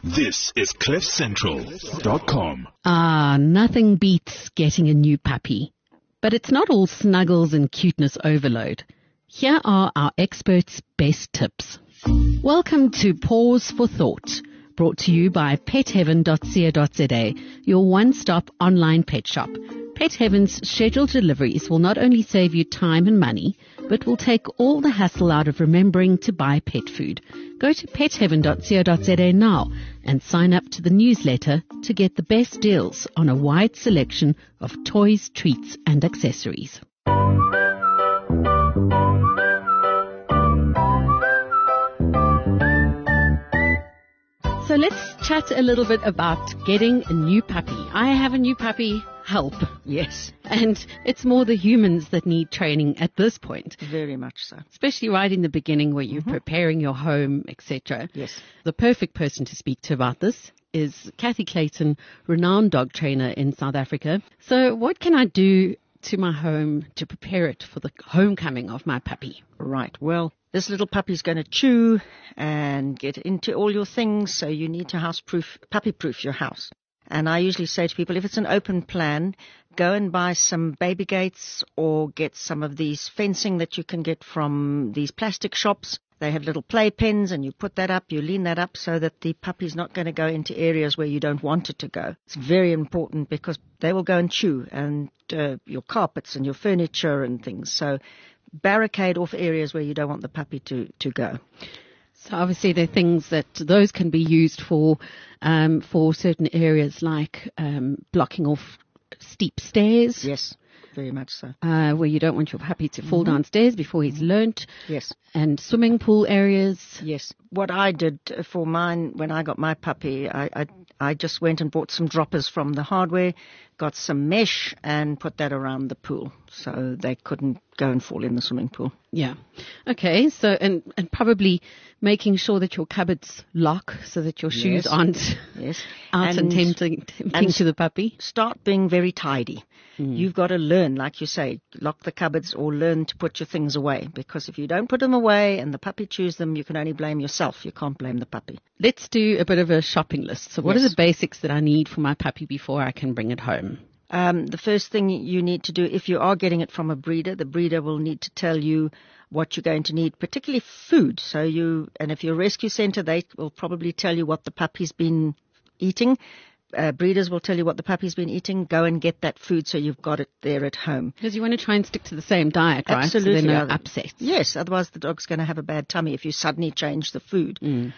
This is CliffCentral.com. Nothing beats getting a new puppy. But it's not all snuggles and cuteness overload. Here are our experts' best tips. Welcome to Pause for Thought, brought to you by PetHeaven.co.za, your one-stop online pet shop. Pet Heaven's scheduled deliveries will not only save you time and money, but will take all the hassle out of remembering to buy pet food. Go to PetHeaven.co.za now and sign up to the newsletter to get the best deals on a wide selection of toys, treats, and accessories. So let's chat a little bit about getting a new puppy. I have a new puppy. Help. Yes. And it's more the humans that need training at this point. Very much so. Especially right in the beginning where you're preparing your home, etc. Yes. The perfect person to speak to about this is Kathy Clayton, renowned dog trainer in South Africa. So what can I do to my home to prepare it for the homecoming of my puppy? Right. Well, this little puppy's going to chew and get into all your things, so you need to puppy-proof your house. And I usually say to people, if it's an open plan, go and buy some baby gates or get some of these fencing that you can get from these plastic shops. They have little play pens and you put that up, you lean that up so that the puppy's not going to go into areas where you don't want it to go. It's very important because they will go and chew and your carpets and your furniture and things. So barricade off areas where you don't want the puppy to go. So obviously there are things that those can be used for certain areas like blocking off steep stairs. Yes, very much so. Where you don't want your puppy to fall downstairs before he's learnt. Yes. And swimming pool areas. Yes. What I did for mine when I got my puppy, I just went and bought some droppers from the hardware, got some mesh and put that around the pool so they couldn't go and fall in the swimming pool. Yeah. Okay. So, and probably making sure that your cupboards lock so that your shoes aren't out and tempting to the puppy. Start being very tidy. You've got to learn, like you say, lock the cupboards or learn to put your things away, because if you don't put them away and the puppy chews them, you can only blame yourself. You can't blame the puppy. Let's do a bit of a shopping list. So what are the basics that I need for my puppy before I can bring it home? The first thing you need to do, if you are getting it from a breeder, the breeder will need to tell you what you're going to need, particularly food. And if you're a rescue center, they will probably tell you what the puppy's been eating. Breeders will tell you what the puppy's been eating. Go and get that food so you've got it there at home. Because you want to try and stick to the same diet, right? Absolutely. So there are no upsets. Yes, otherwise the dog's going to have a bad tummy if you suddenly change the food.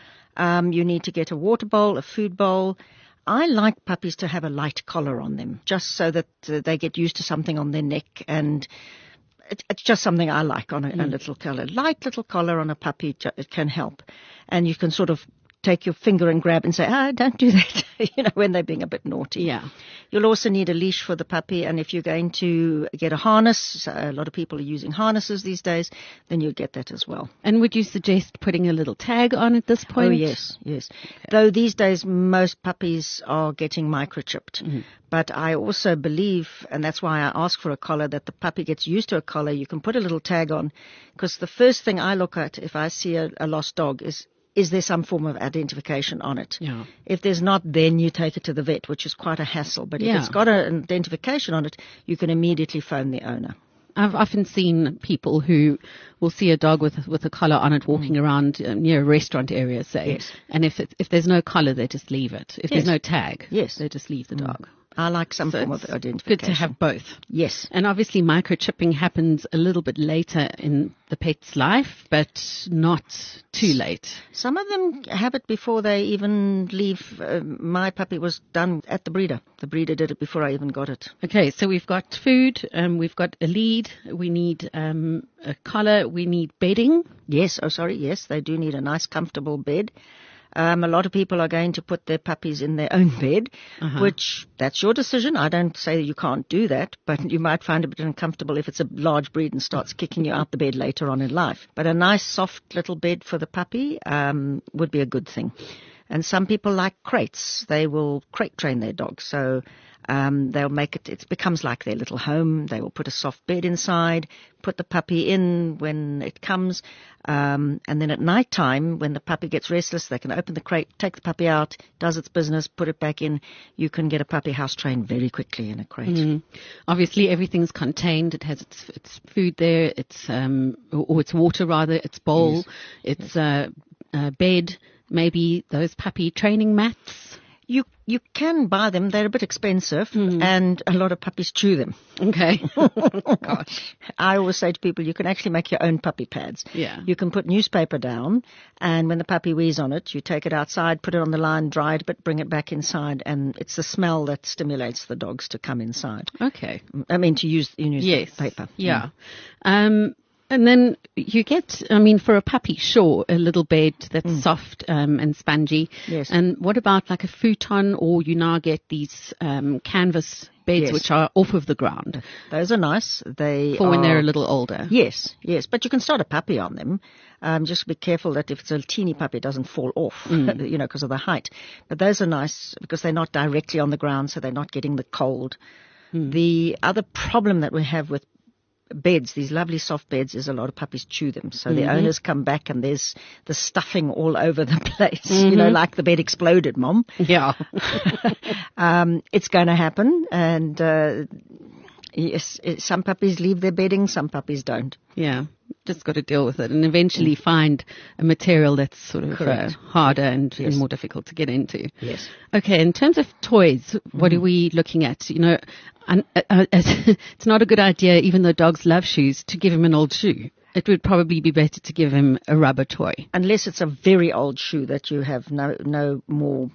You need to get a water bowl, a food bowl. I like puppies to have a light collar on them, just so that they get used to something on their neck, and it's just something I like on a little collar. Light little collar on a puppy, it can help. And you can sort of take your finger and grab and say, don't do that, when they're being a bit naughty. Yeah. You'll also need a leash for the puppy, and if you're going to get a harness, a lot of people are using harnesses these days, then you'll get that as well. And would you suggest putting a little tag on at this point? Oh, yes. Okay. Though these days most puppies are getting microchipped. But I also believe, and that's why I ask for a collar, that the puppy gets used to a collar. You can put a little tag on, because the first thing I look at if I see a lost dog is there some form of identification on it? Yeah. If there's not, then you take it to the vet, which is quite a hassle. But if it's got an identification on it, you can immediately phone the owner. I've often seen people who will see a dog with a collar on it walking around near a restaurant area, say. Yes. And if there's no collar, they just leave it. If there's no tag, they just leave the dog. I like some form of identification. Good to have both. Yes. And obviously microchipping happens a little bit later in the pet's life, but not too late. Some of them have it before they even leave. My puppy was done at the breeder. The breeder did it before I even got it. Okay, so we've got food, we've got a lead, we need a collar, we need bedding. Yes, they do need a nice comfortable bed. A lot of people are going to put their puppies in their own bed, which that's your decision. I don't say you can't do that, but you might find it a bit uncomfortable if it's a large breed and starts kicking you out the bed later on in life. But a nice, soft little bed for the puppy would be a good thing. And some people like crates. They will crate train their dogs. So they'll make it becomes like their little home. They will put a soft bed inside, put the puppy in when it comes, and then at night time, when the puppy gets restless, they can open the crate, take the puppy out, does its business, put it back in. You can get a puppy house trained very quickly in a crate. Obviously, everything's contained. It has its food there, its its water rather, its bowl, its bed, maybe those puppy training mats. You can buy them. They're a bit expensive, and a lot of puppies chew them. Okay. Gosh. I always say to people, you can actually make your own puppy pads. Yeah. You can put newspaper down, and when the puppy wheezes on it, you take it outside, put it on the line, dry it, but bring it back inside, and it's the smell that stimulates the dogs to come inside. Okay. I mean, to use newspaper. Yeah. And then you get, for a puppy, sure, a little bed that's soft and spongy. Yes. And what about like a futon, or you now get these canvas beds which are off of the ground? Those are nice. For when they're a little older. Yes. But you can start a puppy on them. Just be careful that if it's a teeny puppy, it doesn't fall off, because of the height. But those are nice because they're not directly on the ground, so they're not getting the cold. The other problem that we have with beds, these lovely soft beds, is a lot of puppies chew them. So the owners come back and there's the stuffing all over the place, like the bed exploded, Mom. Yeah. It's going to happen. And yes, some puppies leave their bedding, some puppies don't. Yeah. Just got to deal with it and eventually find a material that's sort of harder and more difficult to get into. Yes. Okay, in terms of toys, what are we looking at? It's not a good idea, even though dogs love shoes, to give him an old shoe. It would probably be better to give him a rubber toy. Unless it's a very old shoe that you have no more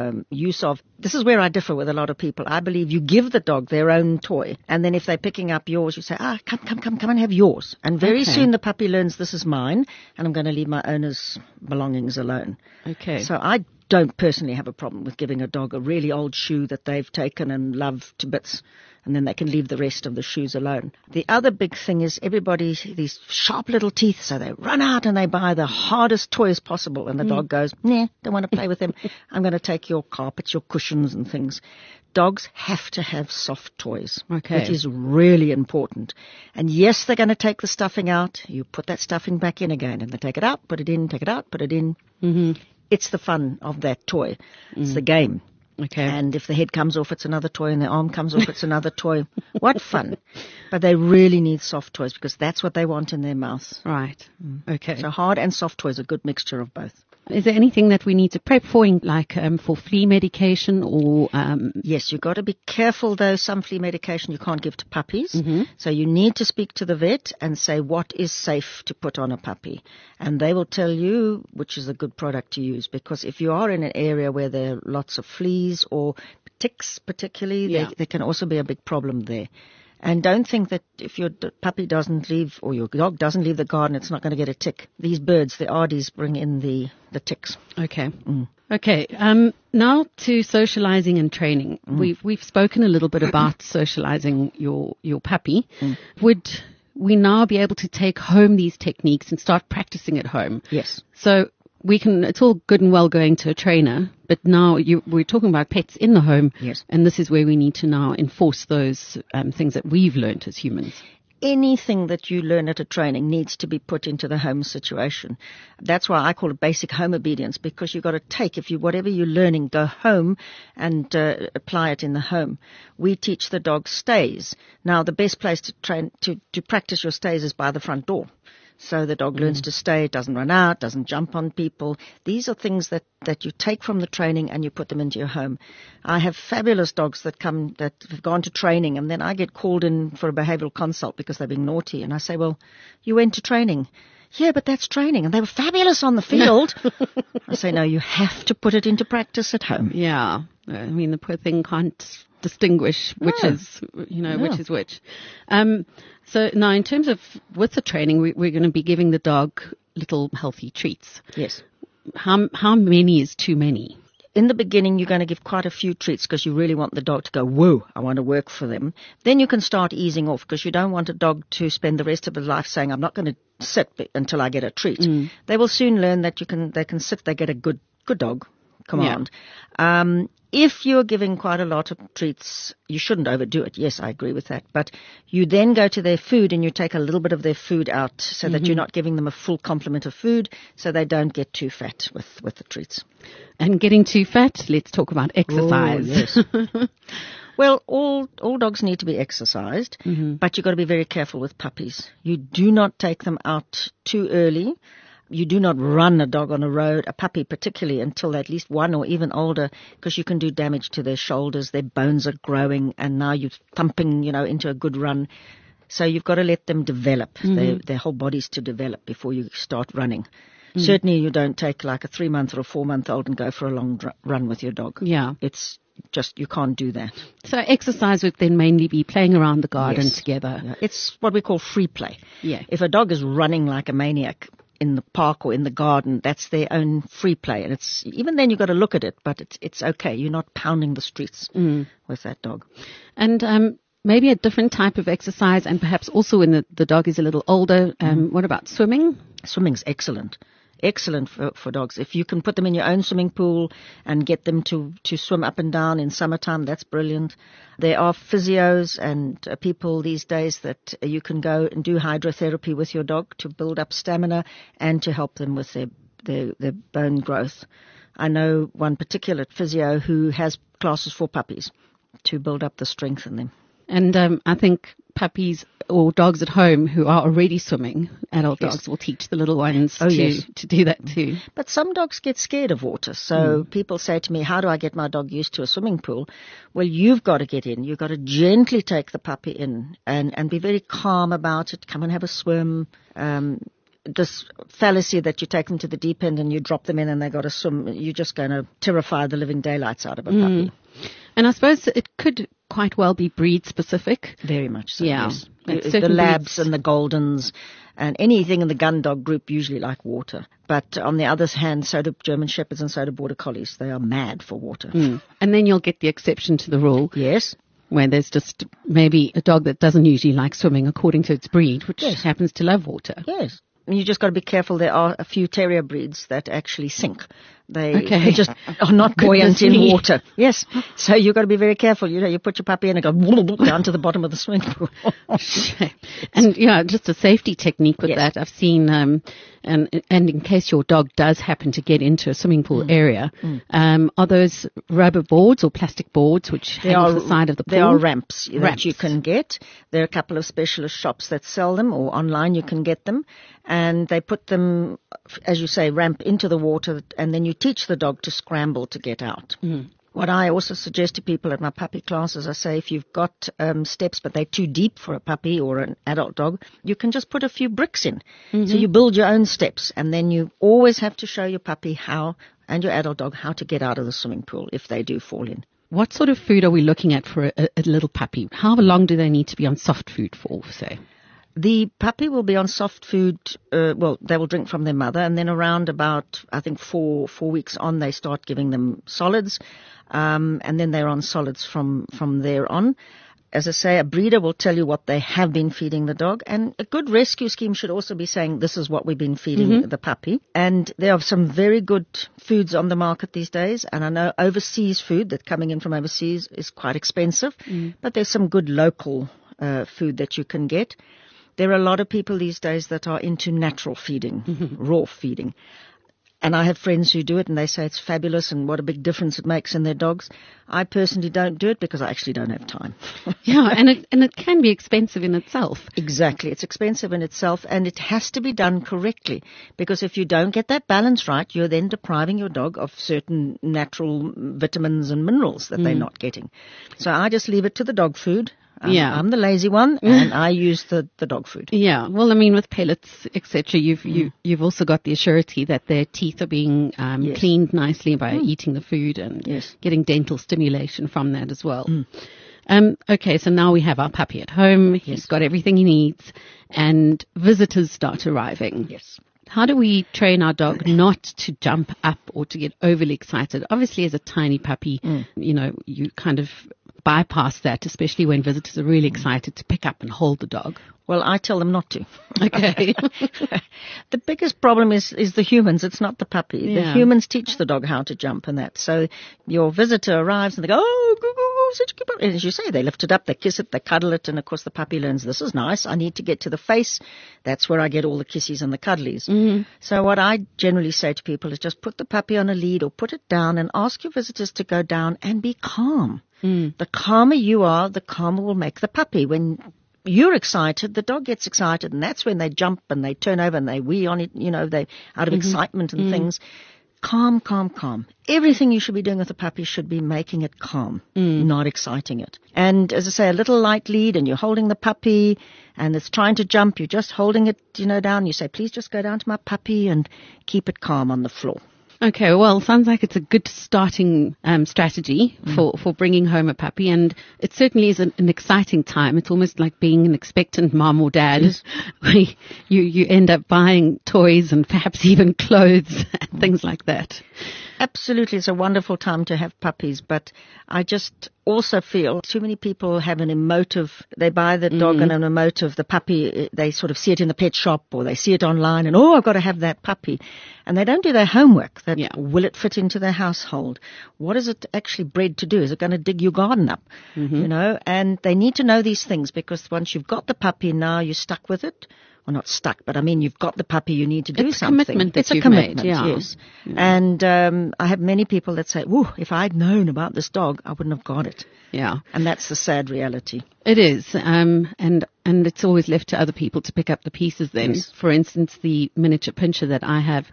use of. This is where I differ with a lot of people. I believe you give the dog their own toy, and then if they're picking up yours, you say, come and have yours. And very soon the puppy learns this is mine, and I'm going to leave my owner's belongings alone. Okay. So I don't personally have a problem with giving a dog a really old shoe that they've taken and love to bits, and then they can leave the rest of the shoes alone. The other big thing is everybody, these sharp little teeth, so they run out and they buy the hardest toys possible, and the dog goes, nah, don't want to play with them. I'm going to take your carpets, your cushions and things. Dogs have to have soft toys. Okay. It is really important. And yes, they're going to take the stuffing out. You put that stuffing back in again, and they take it out, put it in, take it out, put it in. It's the fun of that toy. It's the game. Okay. And if the head comes off, it's another toy, and the arm comes off, it's another toy. What fun. But they really need soft toys because that's what they want in their mouth. Right. Okay. So hard and soft toys, a good mixture of both. Is there anything that we need to prep for, like for flea medication or... Yes, you've got to be careful, though. Some flea medication you can't give to puppies. So you need to speak to the vet and say what is safe to put on a puppy. And they will tell you which is a good product to use. Because if you are in an area where there are lots of fleas or ticks particularly, there can also be a big problem there. And don't think that if your puppy doesn't leave or your dog doesn't leave the garden, it's not going to get a tick. These birds, the Ardies, bring in the ticks. Okay. Okay. Now to socializing and training. We've spoken a little bit about socializing your puppy. Would we now be able to take home these techniques and start practicing at home? Yes. So it's all good and well going to a trainer, but now we're talking about pets in the home. Yes. And this is where we need to now enforce those things that we've learned as humans. Anything that you learn at a training needs to be put into the home situation. That's why I call it basic home obedience, because you've got to take, whatever you're learning, go home and apply it in the home. We teach the dog stays. Now, the best place to train to practice your stays is by the front door. So the dog learns to stay, doesn't run out, doesn't jump on people. These are things that you take from the training and you put them into your home. I have fabulous dogs that have gone to training, and then I get called in for a behavioral consult because they're being naughty. And I say, well, you went to training. Yeah, but that's training. And they were fabulous on the field. I say, no, you have to put it into practice at home. Yeah. I mean, the poor thing can't distinguish which is which. So now in terms of with the training, we're going to be giving the dog little healthy treats. Yes. How many is too many? In the beginning, you're going to give quite a few treats because you really want the dog to go, whoa, I want to work for them. Then you can start easing off because you don't want a dog to spend the rest of his life saying, I'm not going to sit until I get a treat. They will soon learn that they can sit, they get a good dog, command. If you're giving quite a lot of treats, you shouldn't overdo it. Yes, I agree with that. But you then go to their food and you take a little bit of their food out so that you're not giving them a full complement of food so they don't get too fat with the treats. And getting too fat, let's talk about exercise. Oh, yes. Well, all dogs need to be exercised, but you've got to be very careful with puppies. You do not take them out too early. You do not run a dog on a road, a puppy particularly, until they're at least 1 or even older, because you can do damage to their shoulders. Their bones are growing, and now you're thumping, into a good run. So you've got to let them develop, their whole bodies to develop before you start running. Certainly you don't take like a 3-month or a 4-month-old and go for a long run with your dog. Yeah. It's just, you can't do that. So exercise would then mainly be playing around the garden Yes. together. Yeah. It's what we call free play. Yeah. If a dog is running like a maniac in the park or in the garden, that's their own free play. And it's, even then you've got to look at it, but it's okay. You're not pounding the streets with that dog. And maybe a different type of exercise, and perhaps also when the dog is a little older. What about swimming? Swimming's excellent. Excellent for dogs. If you can put them in your own swimming pool and get them to swim up and down in summertime, that's brilliant. There are physios and people these days that you can go and do hydrotherapy with your dog to build up stamina and to help them with their bone growth. I know one particular physio who has classes for puppies to build up the strength in them. And I think puppies or dogs at home who are already swimming, adult Yes. dogs will teach the little ones Yes. to do that too. But some dogs get scared of water. So people say to me, how do I get my dog used to a swimming pool? Well, you've got to get in. You've got to gently take the puppy in and be very calm about it. Come and have a swim. This fallacy that you take them to the deep end and you drop them in and they got to swim, you're just going to terrify the living daylights out of a puppy. And I suppose it could quite well be breed specific. Very much so, Yeah. yes. Like The certain labs breeds- and the Goldens and anything in the gun dog group usually like water. But on the other hand, so do German Shepherds and so do Border Collies. They are mad for water. And then you'll get the exception to the rule Yes. where there's just maybe a dog that doesn't usually like swimming according to its breed, which Yes. happens to love water. Yes. And you just got to be careful. There are a few terrier breeds that actually sink. They Okay. just are not buoyant in me. water. Yes. So you've got to be very careful. You put your puppy in and go down to the bottom of the swimming pool. And yeah, just a safety technique with Yes. that. I've seen, and in case your dog does happen to get into a swimming pool area, are those rubber boards or plastic boards which hang off the side of the pool? There are ramps that Ramps. you can get. There are a couple of specialist shops that sell them, or online you can get them. And they put them, as you say, ramp into the water, and then you teach the dog to scramble to get out. What I also suggest to people at my puppy classes, I say if you've got steps but they're too deep for a puppy or an adult dog, you can just put a few bricks in. So you build your own steps, and then you always have to show your puppy how, and your adult dog, how to get out of the swimming pool if they do fall in. What sort of food are we looking at for a little puppy? How long do they need to be on soft food for, say? The puppy will be on soft food, they will drink from their mother, and then around about, I think, 4 weeks on, they start giving them solids, and then they're on solids from there on. As I say, a breeder will tell you what they have been feeding the dog, and a good rescue scheme should also be saying, this is what we've been feeding the puppy. And there are some very good foods on the market these days, and I know overseas food that's coming in from overseas is quite expensive, but there's some good local food that you can get. There are a lot of people these days that are into natural feeding, raw feeding. And I have friends who do it and they say it's fabulous and what a big difference it makes in their dogs. I personally don't do it because I actually don't have time. Yeah, and it can be expensive in itself. Exactly. It's expensive in itself and it has to be done correctly because if you don't get that balance right, you're then depriving your dog of certain natural vitamins and minerals that they're not getting. So I just leave it to the dog food. I'm the lazy one, and I use the dog food. Yeah, well, I mean, with pellets, etc., you've also got the assurity that their teeth are being Yes. cleaned nicely by eating the food and Yes. getting dental stimulation from that as well. Okay, so now we have our puppy at home. He's got everything he needs, and visitors start arriving. Yes. How do we train our dog not to jump up or to get overly excited? Obviously, as a tiny puppy, you kind of bypass that, especially when visitors are really excited to pick up and hold the dog? Well, I tell them not to. Okay. The biggest problem is the humans. It's not the puppy. Yeah. The humans teach the dog how to jump and that. So your visitor arrives and they go, oh, go, go, go, such a good puppy. And as you say, they lift it up, they kiss it, they cuddle it. And of course the puppy learns, this is nice. I need to get to the face. That's where I get all the kissies and the cuddlies. Mm-hmm. So what I generally say to people is just put the puppy on a lead or put it down and ask your visitors to go down and be calm. The calmer you are, the calmer will make the puppy. When you're excited, the dog gets excited, and that's when they jump and they turn over and they wee on it, they out of excitement and things. Calm, calm, calm. Everything you should be doing with a puppy should be making it calm, not exciting it. And as I say, a little light lead and you're holding the puppy and it's trying to jump, you're just holding it, down. You say, please just go down to my puppy and keep it calm on the floor. Okay, well, sounds like it's a good starting strategy for bringing home a puppy, and it certainly is an exciting time. It's almost like being an expectant mom or dad. Yes. Where you end up buying toys and perhaps even clothes and things like that. Absolutely, it's a wonderful time to have puppies, but I just also feel too many people have an emotive, they buy the dog and an emotive, the puppy, they sort of see it in the pet shop or they see it online and, I've got to have that puppy. And they don't do their homework. Will it fit into their household? What is it actually bred to do? Is it going to dig your garden up? And they need to know these things because once you've got the puppy, now you're stuck with it. Well, not stuck, but I mean, you've got the puppy, you need to do it's something. It's a commitment that it's a you've commitment, made, yeah. Yes. Yeah. And I have many people that say, if I'd known about this dog, I wouldn't have got it. Yeah. And that's the sad reality. It is. And it's always left to other people to pick up the pieces then. Yes. For instance, the miniature pinscher that I have,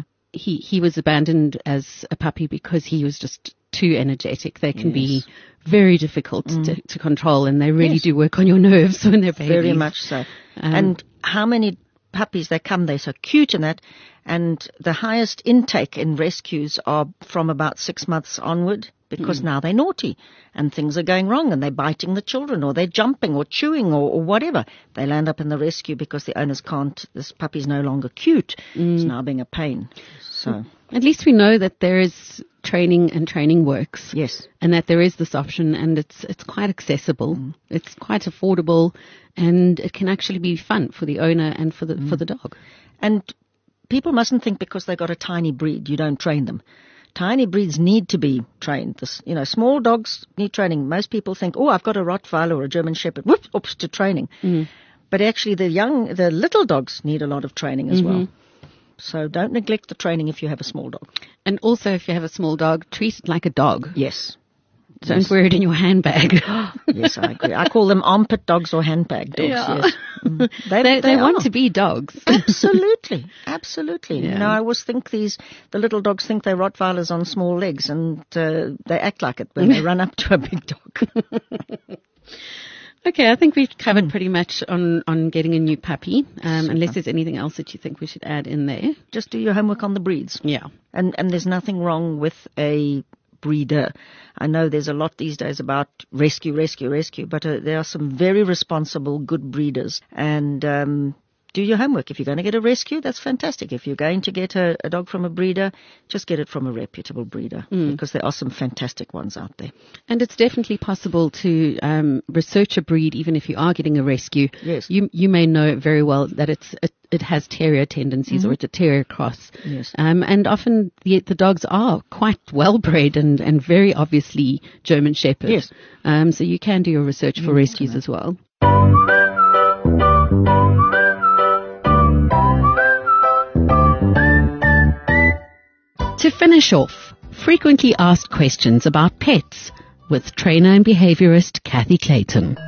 he was abandoned as a puppy because he was just too energetic. They can be very difficult to control, and they really do work on your nerves when they're babies. Very much so. And how many puppies they come, they're so cute in that. And the highest intake in rescues are from about 6 months onward because now they're naughty and things are going wrong and they're biting the children or they're jumping or chewing or whatever. They land up in the rescue because the owners can't, this puppy's no longer cute. It's now being a pain. So at least we know that there is training and training works. Yes. And that there is this option and it's quite accessible. It's quite affordable and it can actually be fun for the owner and for the dog. And people mustn't think because they've got a tiny breed, you don't train them. Tiny breeds need to be trained. Small dogs need training. Most people think, I've got a Rottweiler or a German Shepherd, oops, to training. But actually the little dogs need a lot of training as well. So don't neglect the training if you have a small dog. And also if you have a small dog, treat it like a dog. Yes. Don't wear it in your handbag. Yes, I agree. I call them armpit dogs or handbag dogs. Yeah. Yes. They want to be dogs. Absolutely. Absolutely. Yeah. I always think the little dogs think they're Rottweilers on small legs and they act like it when they run up to a big dog. Okay, I think we've covered pretty much on getting a new puppy, unless there's anything else that you think we should add in there. Just do your homework on the breeds. Yeah. And there's nothing wrong with a breeder. I know there's a lot these days about rescue, but there are some very responsible, good breeders. And do your homework. If you're going to get a rescue, that's fantastic. If you're going to get a dog from a breeder, just get it from a reputable breeder because there are some fantastic ones out there. And it's definitely possible to research a breed even if you are getting a rescue. Yes. You may know very well that it has terrier tendencies or it's a terrier cross. Yes. And often the dogs are quite well bred and very obviously German Shepherd. Yes. So you can do your research for rescues as well. To finish off, frequently asked questions about pets with trainer and behaviorist Kathy Clayton.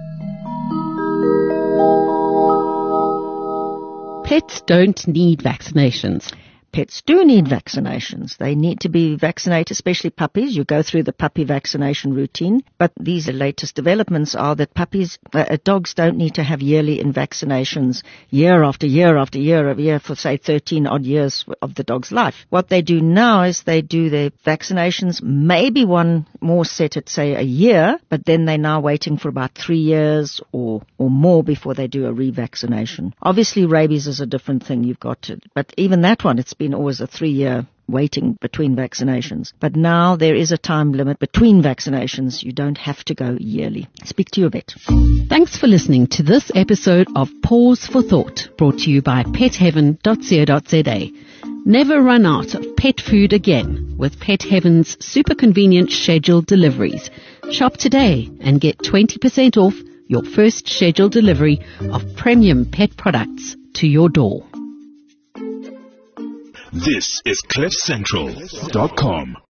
Pets don't need vaccinations. Pets do need vaccinations. They need to be vaccinated, especially puppies. You go through the puppy vaccination routine. But these latest developments are that dogs don't need to have yearly vaccinations year after year after year for, say, 13 odd years of the dog's life. What they do now is they do their vaccinations, maybe one more set at, say, a year, but then they're now waiting for about 3 years or more before they do a revaccination. Obviously, rabies is a different thing. But even that one, it's been always a 3-year waiting between vaccinations. But now there is a time limit between vaccinations. You don't have to go yearly. Speak to your vet. Thanks for listening to this episode of Pause for Thought, brought to you by petheaven.co.za. Never run out of pet food again with Pet Heaven's super convenient scheduled deliveries. Shop today and get 20% off your first scheduled delivery of premium pet products to your door. This is CliffCentral.com.